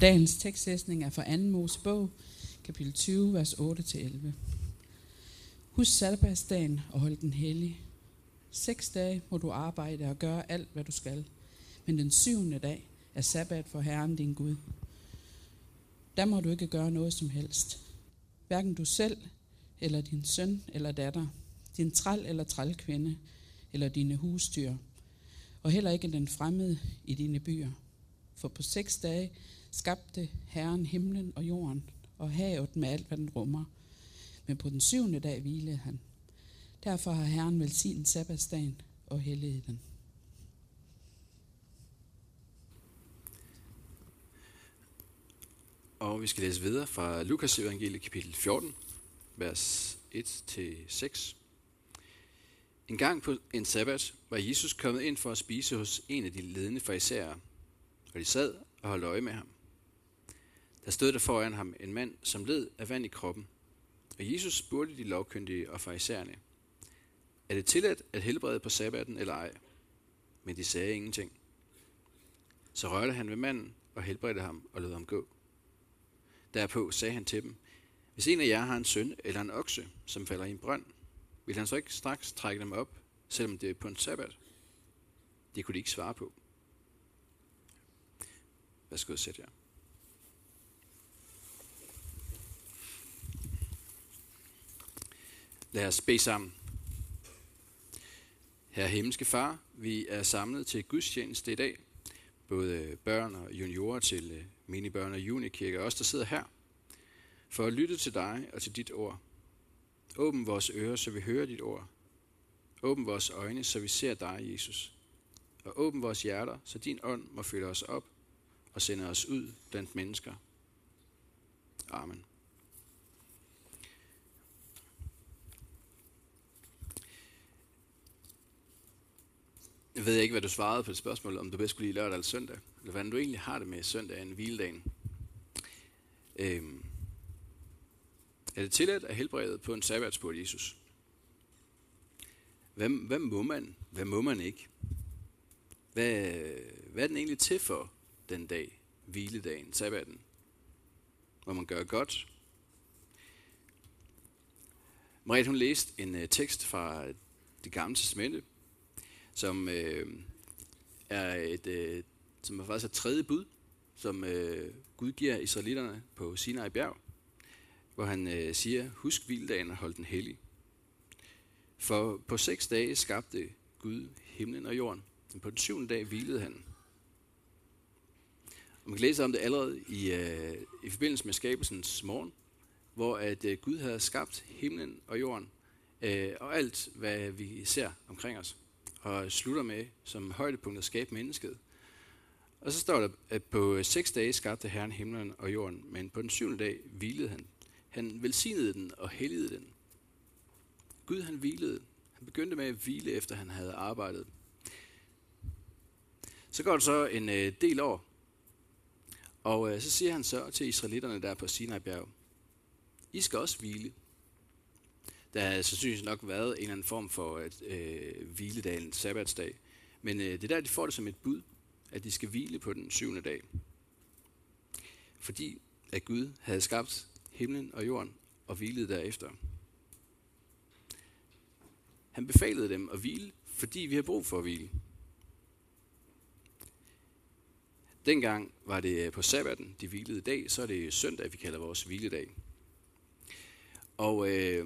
Og dagens tekstlæsning er fra 2. Mosebog, kapitel 20, vers 8-11. Husk sabbatsdagen og hold den hellig. 6 dage må du arbejde og gøre alt, hvad du skal. Men den 7. dag er sabbat for Herren din Gud. Der må du ikke gøre noget som helst. Hverken du selv, eller din søn eller datter, din træl eller trælkvinde, eller dine husdyr, og heller ikke den fremmede i dine byer. For på 6 dage skabte Herren himlen og jorden, og havet med alt, hvad den rummer. Men på den 7. dag hvilede han. Derfor har Herren velsignet sabbatsdagen og helliget den. Og vi skal læse videre fra Lukas evangeliet kapitel 14, vers 1-6. En gang på en sabbat var Jesus kommet ind for at spise hos en af de ledende farisæere, og de sad og holdt øje med ham. Der stod der foran ham en mand, som led af vand i kroppen, og Jesus spurgte de lovkyndige og farisæerne: Er det tilladt at helbrede på sabbaten eller ej? Men de sagde ingenting. Så rørte han ved manden og helbredte ham og lod ham gå. Derpå sagde han til dem: Hvis en af jer har en søn eller en okse, som falder i en brønd, vil han så ikke straks trække dem op, selvom det er på en sabbat? Det kunne de ikke svare på. Værsgo, sæt jer. Lad os bede sammen. Herre himmelske Far, vi er samlet til gudstjeneste i dag. Både børn og juniorer til minibørn og junikirke, og os der sidder her, for at lytte til dig og til dit ord. Åbn vores ører, så vi hører dit ord. Åbn vores øjne, så vi ser dig, Jesus. Og åbn vores hjerter, så din ånd må fylde os op og sende os ud blandt mennesker. Amen. Jeg ved ikke, hvad du svarede på et spørgsmål, om du bedst skulle lide lørdag eller søndag, eller hvordan du egentlig har det med søndagen, hviledagen. Er det tilladt at helbrede på en sabbat, spurgte Jesus? Hvad må man? Hvad må man ikke? Hvad er den egentlig til for den dag, hviledagen, sabbaten? Må man gøre godt? Marie, hun læste en tekst fra Det Gamle Testamente, som som faktisk er et tredje bud, som Gud giver israelitterne på Sinai bjerg, hvor han siger: Husk hviledagen og hold den hellig. For på 6 dage skabte Gud himlen og jorden, men på den 7. dag hvilede han. Og man kan læse om det allerede i forbindelse med skabelsens morgen, hvor at Gud havde skabt himlen og jorden og alt, hvad vi ser omkring os, og slutter med som højdepunkt at skabe mennesket. Og så står der, at på 6 dage skabte Herren himlen og jorden, men på den 7. dag hvilede han. Han velsignede den og helligede den. Gud, han hvilede. Han begyndte med at hvile, efter han havde arbejdet. Så går det så en del år, og så siger han så til israelitterne der på Sinai bjerg: I skal også hvile. Der har sandsynligvis nok været en eller anden form for hviledag, en sabbatsdag. Men det er der, de får det som et bud, at de skal hvile på den 7. dag. Fordi at Gud havde skabt himlen og jorden og hvilede derefter. Han befalede dem at hvile, fordi vi har brug for at hvile. Dengang var det på sabbaten, de hvilede i dag, så er det søndag, vi kalder vores hviledag. Og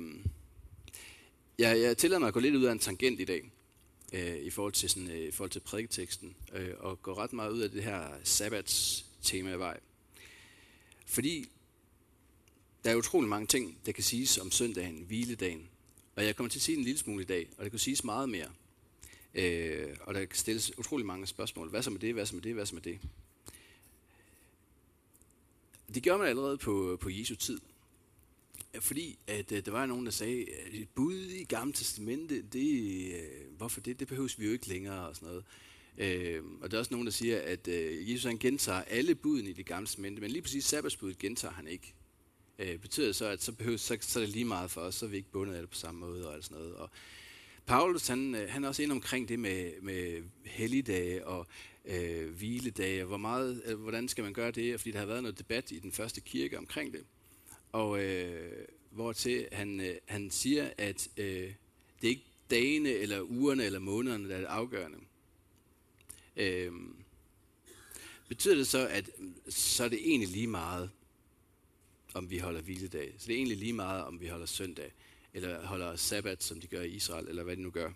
jeg tillader mig at gå lidt ud af en tangent i dag, i forhold til prædiketeksten, og gå ret meget ud af det her sabbats-tema-vej. Fordi der er utrolig mange ting, der kan siges om søndagen, hviledagen. Og jeg kommer til at sige en lille smule i dag, og der kan siges meget mere. Og der kan stilles utrolig mange spørgsmål. Hvad så med det? Hvad så med det? Hvad så med det? Det gjorde man allerede på Jesu tid. Fordi at der var nogen, der sagde, at et bud i Gamle Testamente, hvorfor det? Det behøves vi jo ikke længere og sådan noget. Og der er også nogen, der siger, at Jesus han gentager alle buden i det Gamle Testamente, men lige præcis sabbatsbuddet gentager han ikke. Betyder det så, at så er det lige meget for os, så er vi ikke bundet af det på samme måde og alt sådan noget. Og Paulus, han er også inde omkring det med helligdage, og hviledage, hvordan skal man gøre det, fordi der har været noget debat i den første kirke omkring det. Og hvortil han siger, at det er ikke dagene, eller ugerne, eller månederne, der er det afgørende. Betyder det så, at så er det egentlig lige meget, om vi holder hviledag? Så det er egentlig lige meget, om vi holder søndag, eller holder sabbat, som de gør i Israel, eller hvad de nu gør?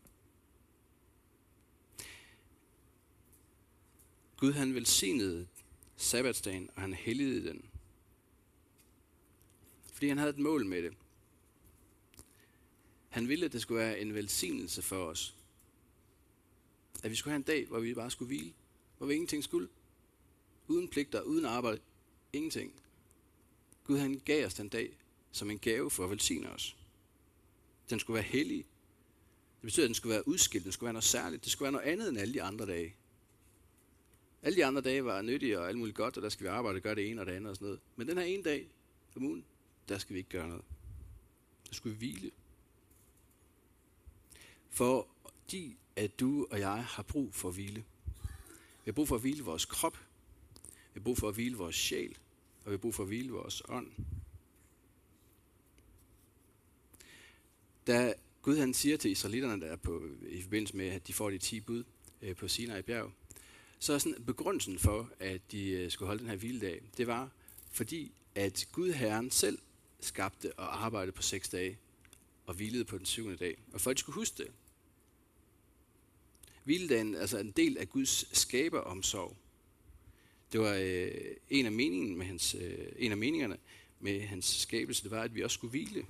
Gud han velsignede sabbatsdagen, og han helligede den. Fordi han havde et mål med det. Han ville, at det skulle være en velsignelse for os. At vi skulle have en dag, hvor vi bare skulle hvile. Hvor vi ingenting skulle. Uden pligter, uden arbejde. Ingenting. Gud han gav os den dag som en gave for at velsigne os. Den skulle være hellig. Det betyder, at den skulle være udskilt. Den skulle være noget særligt. Det skulle være noget andet end alle de andre dage. Alle de andre dage var nyttige og alt muligt godt, og der skal vi arbejde og gøre det ene og det andet og sådan noget. Men den her ene dag om ugen, der skal vi ikke gøre noget. Der skal vi hvile. Fordi at du og jeg har brug for at hvile. Vi har brug for at hvile vores krop. Vi har brug for at hvile vores sjæl. Og vi har brug for at hvile vores ånd. Da Gud han siger til israelitterne, der er i forbindelse med, at de får de 10 bud på Sinai bjerg, så er sådan begrundelsen for, at de skulle holde den her hviledag, det var fordi, at Gud Herren selv skabte og arbejdede på 6 dage, og hvilede på den 7. dag. Og for at de skulle huske det. Hviledagen er altså en del af Guds skaberomsorg. Det var en af meningerne med hans skabelse, det var, at vi også skulle hvile.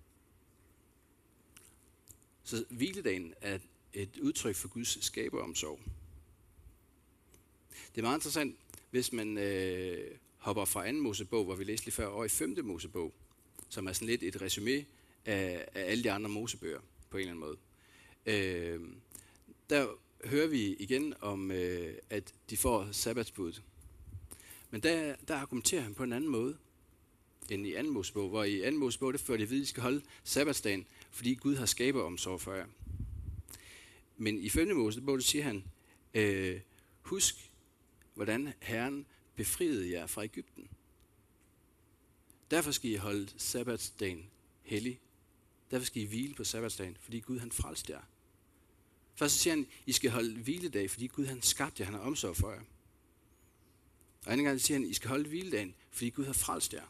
Så hviledagen er et udtryk for Guds skaberomsorg. Det er meget interessant, hvis man hopper fra 2. Mosebog, hvor vi læste lige før, over i 5. Mosebog, som er sådan lidt et resumé af alle de andre Mosebøger, på en eller anden måde. Der hører vi igen om, at de får sabbatsbuddet. Men der argumenterer han på en anden måde, end i 2. Mosebog, hvor i 2. Mosebog, det fører de ved, at I skal holde sabbatsdagen, fordi Gud har skaberomsorg for jer. Men i 5. Mosebog, der siger han, husk, hvordan Herren befriede jer fra Egypten. Derfor skal I holde sabbatsdagen hellig. Derfor skal I hvile på sabbatsdagen, fordi Gud han frelste jer. Først så siger han, I skal holde hviledag, fordi Gud han skabte jer, han har omsorg for jer. Og anden gang siger han, I skal holde hviledagen, fordi Gud har frelst jer.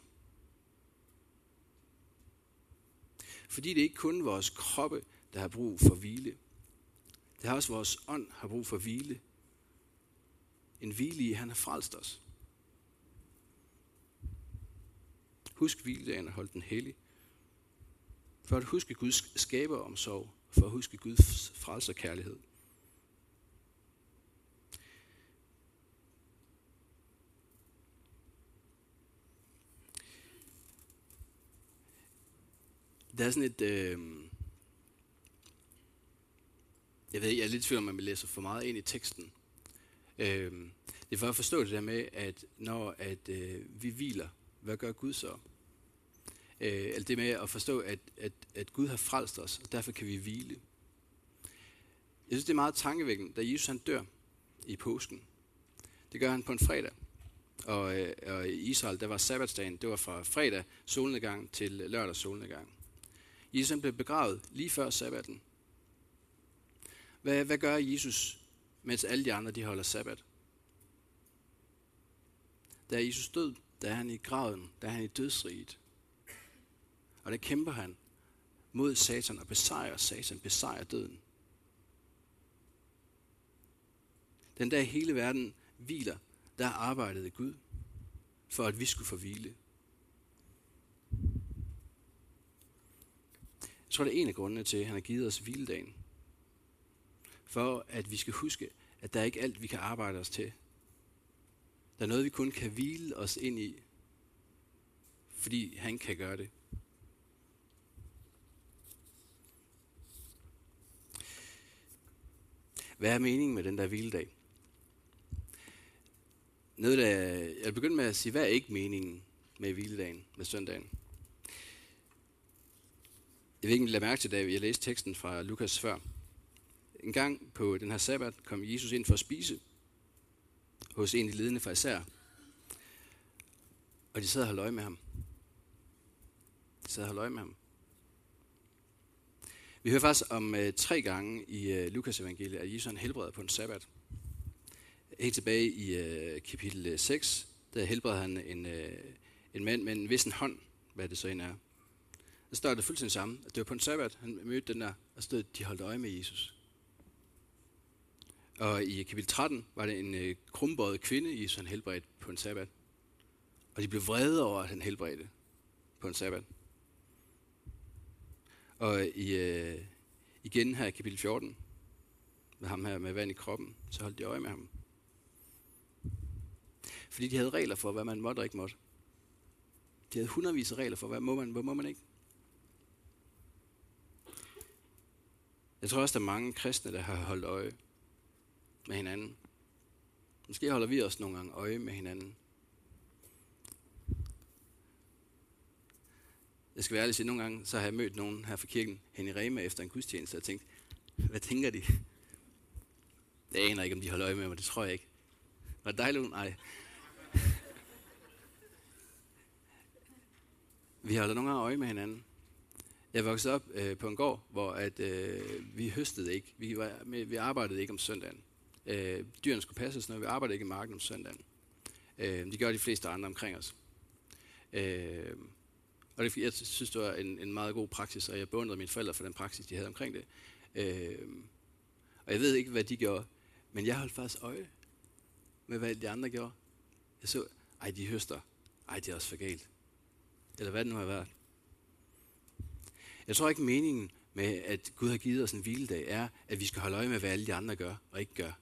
Fordi det er ikke kun vores kroppe, der har brug for hvile. Det har også vores ånd har brug for hvile. En hvile i, han har frelst os. Husk hviledagen og hold den hellig. For at huske Guds skaberomsorg, for at huske Guds frelserkærlighed. Der er sådan et... jeg er lidt i tvivl om, man læser for meget ind i teksten. Det er for at forstå det der med, at når vi hviler, hvad gør Gud så? Eller det med at forstå, at Gud har frelst os, og derfor kan vi hvile. Jeg synes, det er meget tankevækkende, da Jesus han dør i påsken. Det gør han på en fredag. Og i Israel, der var sabbatsdagen, det var fra fredag solnedgang til lørdag solnedgang. Jesus han blev begravet lige før sabbaten. Hvad gør Jesus, mens alle de andre de holder sabbat? Da er Jesus død, der er han i graven, der er han i dødsriget. Og der kæmper han mod Satan og besejrer Satan, besejrer døden. Den dag hele verden hviler, der arbejdede Gud, for at vi skulle få hvile. Jeg tror, det er en af grundene til, at han har givet os hviledagen. For at vi skal huske, at der er ikke alt, vi kan arbejde os til. Der er noget, vi kun kan hvile os ind i, fordi han kan gøre det. Hvad er meningen med den der hviledag? Jeg begyndte med at sige, hvad er ikke meningen med hviledagen, med søndagen? Jeg ved ikke, om I lader mærke til, da jeg læste teksten fra Lukas før. En gang på den her sabbat kom Jesus ind for at spise. hos en af de ledende farisæer. Og de sad og holdt øje med ham. Vi hører faktisk om 3 gange i Lukas evangeliet, at Jesus helbreder på en sabbat. Helt tilbage i kapitel 6, der helbreder han en mand med en vissen hånd, hvad det så end er. Der står det fuldstændig samme, at det var på en sabbat, han mødte den der, og stod, de holdt øje med Jesus. Og i kapitel 13 var det en krumbøjet kvinde, Jesus han helbredte på en sabbat. Og de blev vrede over, at han helbredte på en sabbat. Og igen her i kapitel 14, med ham her med vand i kroppen, så holdt de øje med ham. Fordi de havde regler for, hvad man måtte og ikke måtte. De havde hundredvis af regler for, hvad må man ikke. Jeg tror også, der er mange kristne, der har holdt øje med hinanden. Måske holder vi også nogle gange øje med hinanden. Jeg skal være ærlig at sige, nogle gange så har jeg mødt nogen her fra kirken hen i Rema efter en gudstjeneste, og tænkt, hvad tænker de? Jeg aner ikke, om de holder øje med mig, det tror jeg ikke. Var det dejligt? Nej. Vi holder nogle gange øje med hinanden. Jeg voksede op på en gård, hvor at, vi høstede ikke. Vi arbejdede ikke om søndagen. Dyrene skulle passes, når vi arbejdede ikke i marken om søndagen. Det gør de fleste andre omkring os. Og jeg synes, det var en meget god praksis, og jeg beundrede mine forældre for den praksis, de havde omkring det. Og jeg ved ikke, hvad de gjorde, men jeg holdt faktisk øje med, hvad de andre gjorde. Jeg så, de høster. Det er også for galt. Eller hvad det nu har været. Jeg tror ikke, meningen med, at Gud har givet os en hviledag, er, at vi skal holde øje med, hvad alle de andre gør og ikke gør.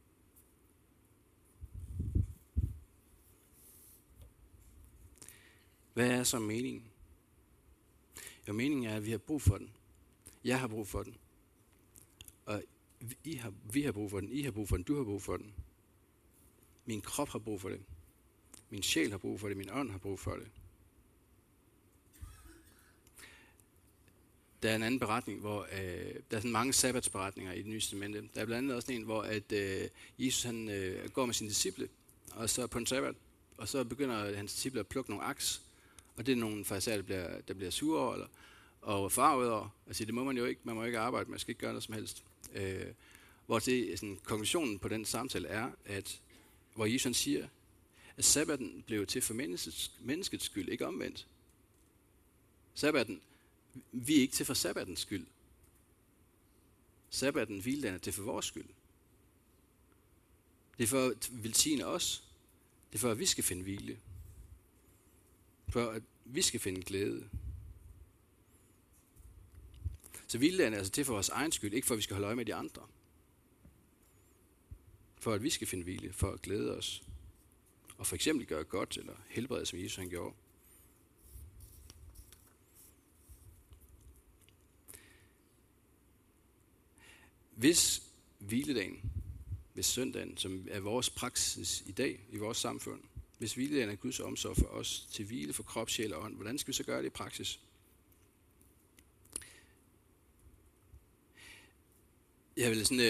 Hvad er så meningen? Jo, meningen er, at vi har brug for den. Jeg har brug for den. Og vi har brug for den. I har brug for den. Du har brug for den. Min krop har brug for det. Min sjæl har brug for det. Min ånd har brug for det. Der er en anden beretning, hvor der er sådan mange sabbatsberetninger i Det Nye Testamente. Der er blandt andet også en, hvor at, Jesus han, går med sine disciple, og så på en sabbat, og så begynder hans disciple at plukke nogle aks, og det er nogle farisæer, der bliver sure over, og farvet over, og siger, det må man jo ikke, man må ikke arbejde, man skal ikke gøre noget som helst. Hvor det, sådan, konklusionen på den samtale er, at hvor Jesus siger, at sabbaten blev til for menneskets skyld, ikke omvendt. Sabbaten, vi er ikke til for sabbatens skyld. Sabbaten, hviledagen, er til for vores skyld. Det er for at velsigne os. Det er for, at vi skal finde hvile. For at vi skal finde glæde. Så hviledagen er altså til for vores egen skyld, ikke for at vi skal holde øje med de andre. For at vi skal finde hvile, for at glæde os. Og for eksempel gøre godt, eller helbrede, som Jesus han gjorde. Hvis hviledagen, hvis søndagen, som er vores praksis i dag, i vores samfund, hvis hviledagen er Guds omsorg for os, til hvile for krop, sjæl og ånd, hvordan skal vi så gøre det i praksis? Jeg vil sådan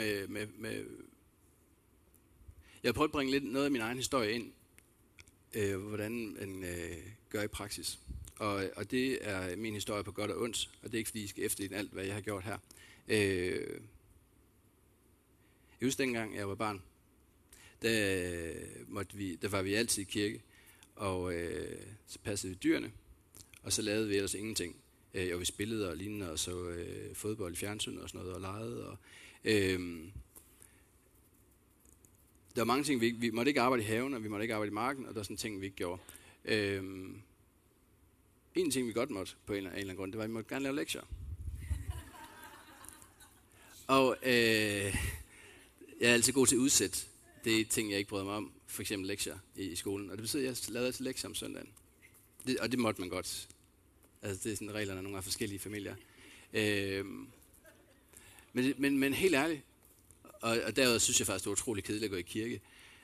jeg vil prøve at bringe lidt noget af min egen historie ind, hvordan man gør i praksis. Og det er min historie på godt og ondt, og det er ikke fordi, I skal efterligne alt, hvad jeg har gjort her. Jeg husker dengang, jeg var barn, der var vi altid i kirke, og så passede vi dyrene, og så lavede vi ellers ingenting. Og vi spillede og lignende, og så fodbold i fjernsynet og sådan noget, og legede. Og, der var mange ting, vi måtte ikke arbejde i haven, og vi måtte ikke arbejde i marken, og der var sådan ting, vi ikke gjorde. En ting, vi godt måtte på en eller anden grund, det var, at vi måtte gerne lave lektier. Og jeg er altid god til at udsætte. Det er ting, jeg ikke bryder mig om. For eksempel lektier i skolen. Og det betyder, at jeg lavede altid lektier om søndagen. Og det måtte man godt. Altså, det er sådan reglerne af nogle af forskellige familier. Men helt ærligt. Og derudover synes jeg faktisk, det er utroligt kedeligt at gå i kirke.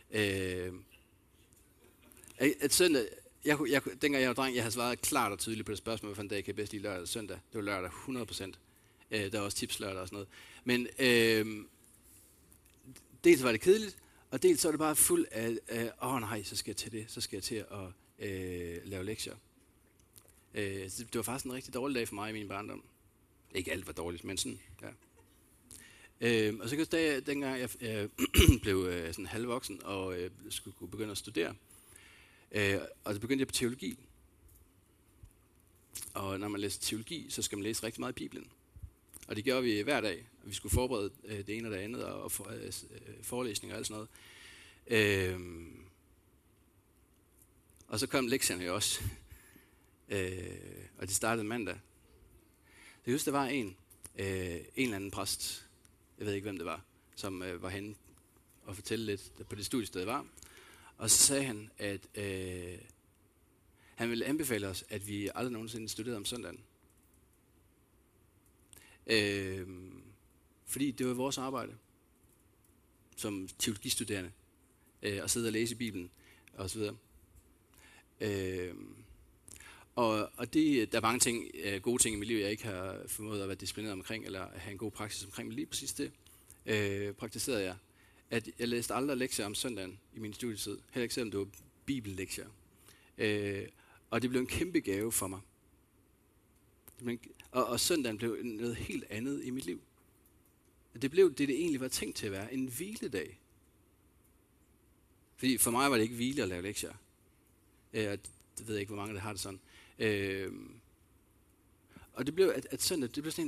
At søndag... dengang jeg var dreng, jeg havde svaret klart og tydeligt på det spørgsmål, hvilken dag kan jeg bedst lide lørdag og søndag. Det var lørdag 100%. Der var også tipslørdag og sådan noget. Men dels var det kedeligt, Og dels så er det bare fuld af, nej, så skal jeg til det, så skal jeg til at lave lektier. Det var faktisk en rigtig dårlig dag for mig i min barndom. Ikke alt var dårligt, men sådan, ja. Og så kan jeg dengang jeg blev sådan halvvoksen og skulle kunne begynde at studere, og så begyndte jeg på teologi. Og når man læser teologi, så skal man læse rigtig meget i Bibelen. Og det gjorde vi hver dag. Vi skulle forberede det ene og det andet, og forelæsninger og alt sådan noget. Og så kom lektierne jo også. Og de startede mandag. Jeg husker, der var en eller anden præst, jeg ved ikke hvem det var, som var henne og fortælle lidt på det studiested, jeg var. Og så sagde han, at han ville anbefale os, at vi aldrig nogensinde studerede om søndagen. Fordi det var vores arbejde som teologistuderende at sidde og læse i Bibelen og så videre. Og det, der er mange ting, gode ting i mit liv, jeg ikke har formået at være disciplineret omkring, eller have en god praksis omkring, men lige præcis det praktiserede jeg. At jeg læste aldrig lektier om søndagen i min studietid, heller ikke selvom det var bibellektier. Og det blev en kæmpe gave for mig. Og søndagen blev noget helt andet i mit liv. Det blev det egentlig var tænkt til at være, en hviledag. Fordi for mig var det ikke hvile at lave lektier. Det ved jeg ikke, hvor mange der har det sådan. Og det blev, at søndag, det blev sådan en,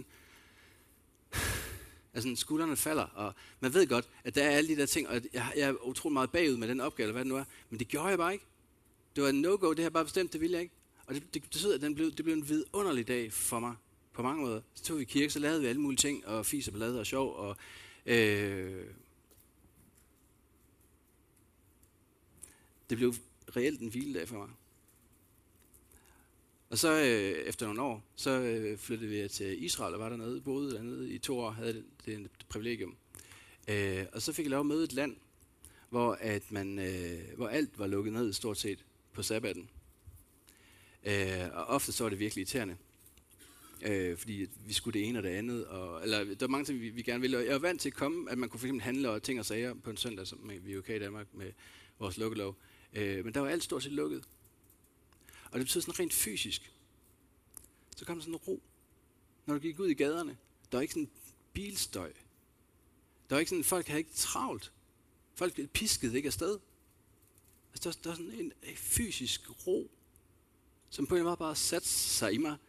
altså skuldrene falder, og man ved godt, at der er alle de der ting, og jeg er utrolig meget bagud med den opgave, eller hvad det nu er, men det gjorde jeg bare ikke. Det var en no-go, det her bare bestemt, det ville jeg ikke. Og det betød, at det blev en vidunderlig dag for mig, på mange måder. Så tog vi i kirke, så lavede vi alle mulige ting, og fis og ballade og sjov, og det blev reelt en hviledag for mig. Og så efter nogle år, så flyttede vi til Israel, og var dernede, boede dernede i 2 år, havde det et privilegium. Og så fik jeg lov at møde et land, hvor alt var lukket ned stort set på sabbaten. Og ofte så var det virkelig irriterende, fordi vi skulle det ene og det andet, eller der var mange ting, vi gerne ville. Jeg var vant til at komme, at man kunne for eksempel handle og ting og sager på en søndag, som vi er okay i Danmark med vores lukkelov. Men der var alt stort set lukket. Og det betød sådan rent fysisk. Så kom der sådan en ro. Når du gik ud i gaderne, der var ikke sådan bilstøj. Der var ikke sådan, folk havde ikke travlt. Folk piskede ikke afsted. Altså, der var sådan en fysisk ro, som på en måde bare satte sig i mig.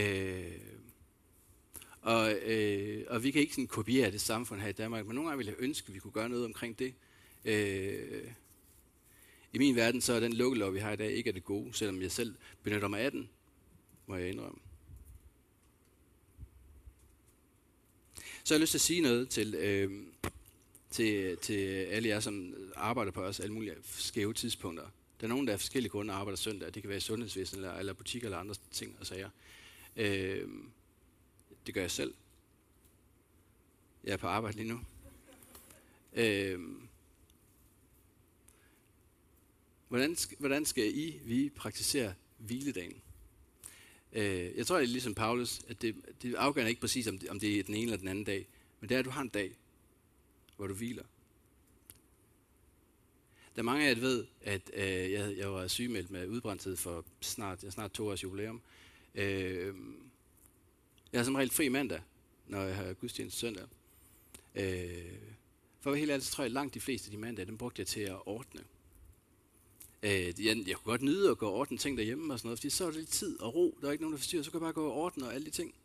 Og vi kan ikke sådan kopiere det samfund her i Danmark, men nogle gange ville jeg ønske, at vi kunne gøre noget omkring det. I min verden, så er den lukkelov, vi har i dag, ikke af det gode, selvom jeg selv benytter mig af den, må jeg indrømme. Så har jeg lyst til at sige noget til alle jer, som arbejder på os alle mulige skæve tidspunkter. Der er nogen, der af forskellige grunde arbejder søndag. Det kan være i sundhedsvæsen, eller butikker, eller andre ting og sager. Det gør jeg selv. Jeg er på arbejde lige nu. Hvordan skal vi praktisere hviledagen? Jeg tror, det er ligesom Paulus, at det afgør ikke præcis, om det er den ene eller den anden dag, men det er, at du har en dag, hvor du hviler. Der er mange af jer, der ved, at jeg var sygemeldt med udbrændthed for snart 2 års jubilæum. Jeg er som regel fri mandag, når jeg har gudstjeneste søndag. For at være helt ærlig, så tror jeg, at langt de fleste af de mandage, dem brugte jeg til at ordne. Jeg kunne godt nyde at gå og ordne ting derhjemme og sådan noget, fordi så var det lidt tid og ro, der er ikke nogen, der forstyrrer, så kunne jeg bare gå og ordne og alle de ting.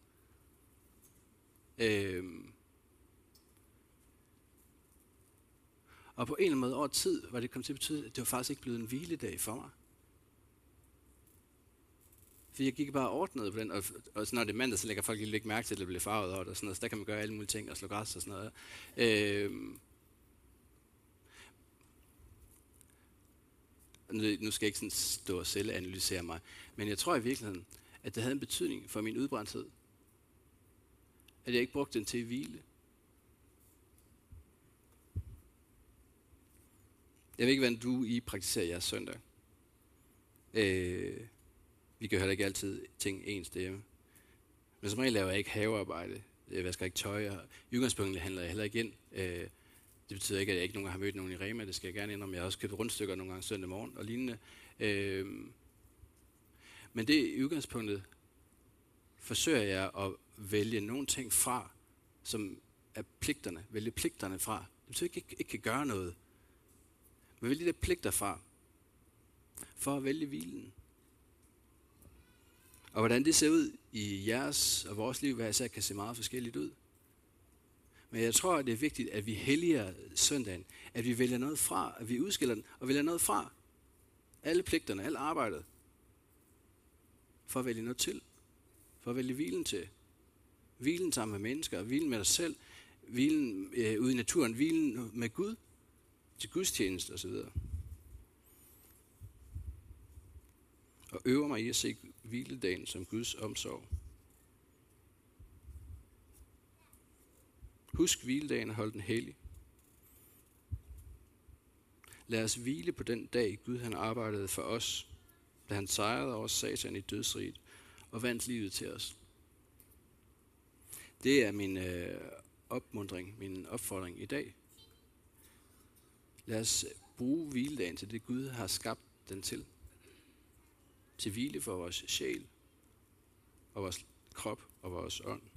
Og på en eller anden måde over tid, var det kommet til at betyde, at det var faktisk ikke blevet en hviledag for mig. For jeg gik bare og ordnede på den, og så når det er mandag, så lægger folk lige ikke mærke til, at det bliver farvet over det og sådan noget, så der kan man gøre alle mulige ting og slå græs og sådan noget. Nu skal jeg ikke sådan stå og selv analysere mig, men jeg tror i virkeligheden, at det havde en betydning for min udbrændthed. At jeg ikke brugte den til at hvile. Jeg ved ikke, hvordan du praktiserer jeres søndag. Vi kan heller ikke altid ting ens derhjemme. Men som regel laver jeg ikke havearbejde. Jeg vasker ikke tøj. Og i udgangspunktet handler jeg heller ikke ind. Det Det betyder ikke, at jeg ikke nogen gange har mødt nogen i Rema. Det skal jeg gerne indrømme. Jeg har også købt rundstykker nogle gange søndag morgen og lignende. Men det i udgangspunktet forsøger jeg at vælge nogle ting fra, som er pligterne. Vælge pligterne fra. Det betyder ikke kan gøre noget. Men vælge de pligter fra. For at vælge hvilen. Og hvordan det ser ud i jeres og vores liv, hver især kan se meget forskelligt ud. Men jeg tror, at det er vigtigt, at vi helliger søndagen. At vi vælger noget fra, at vi udskiller den og vælger noget fra. Alle pligterne, alt arbejdet. For at vælge noget til. For at vælge hvilen til. Hvilen sammen med mennesker, hvilen med dig selv, hvilen ude i naturen, hvilen med Gud, til gudstjeneste osv. Og øver mig i at se hviledagen som Guds omsorg. Husk hviledagen og hold den hellig. Lad os hvile på den dag, Gud han arbejdede for os, da han sejrede over Satan i dødsriget og vandt livet til os. Det er min opmuntring, min opfordring i dag. Lad os bruge hviledagen til det, Gud har skabt den til. Til hvile for vores sjæl, og vores krop og vores ånd.